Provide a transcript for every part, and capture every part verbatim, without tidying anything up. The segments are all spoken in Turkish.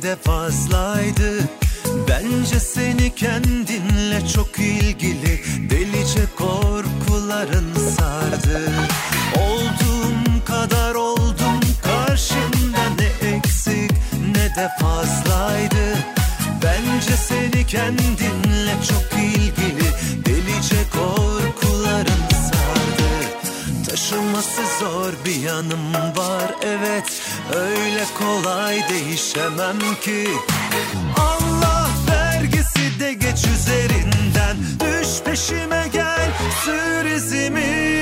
de fazlaydı. Bence seni kendinle çok ilgili delice korkuların sardı. Olduğum kadar oldum karşımda, ne eksik ne de fazlaydı. Bence seni kendinle çok ilgili delice korkuların sardı. Taşıması zor bir yanım var, evet, öyle kolay değişemem ki. Allah vergisi de geç üzerinden, düş peşime gel, sür izimi.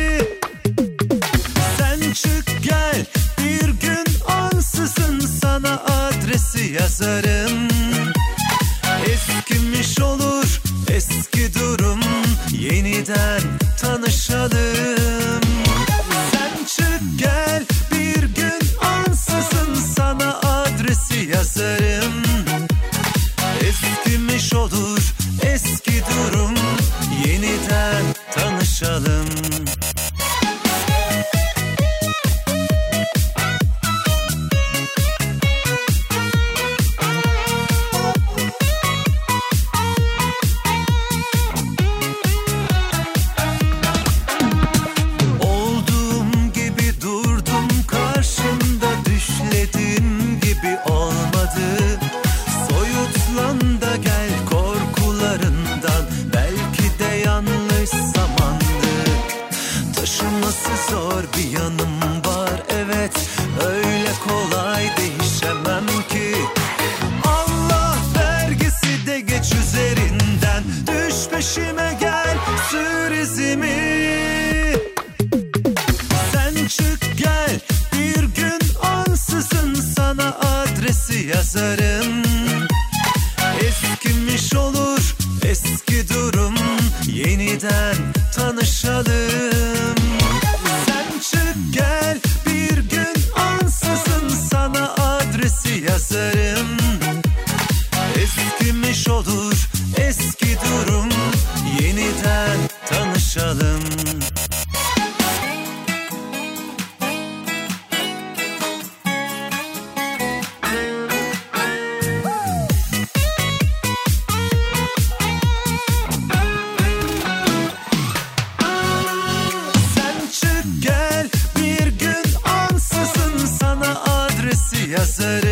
Sen çık gel, bir gün ansızın sana adresi yazarım. Eskimiş olur eski durum, yeniden tanışalım. Sen çık gel, bir gün ansızın sana adresi yazarım. Eskimiş olur eski durum, yeniden tanışalım. Zor bir yanım var, evet, öyle kolay değişemem ki. Allah vergisi de geç üzerinden, düş peşime gel, sür izimi. Sen çık gel, bir gün ansızın sana adresi yazarım. Eskimiş olur eski durum, yeniden tanışalım. Çık gel, bir gün ansızın sana adresi yazarım. Eskimiş olur eski durum, yeniden tanışalım. Yazarım.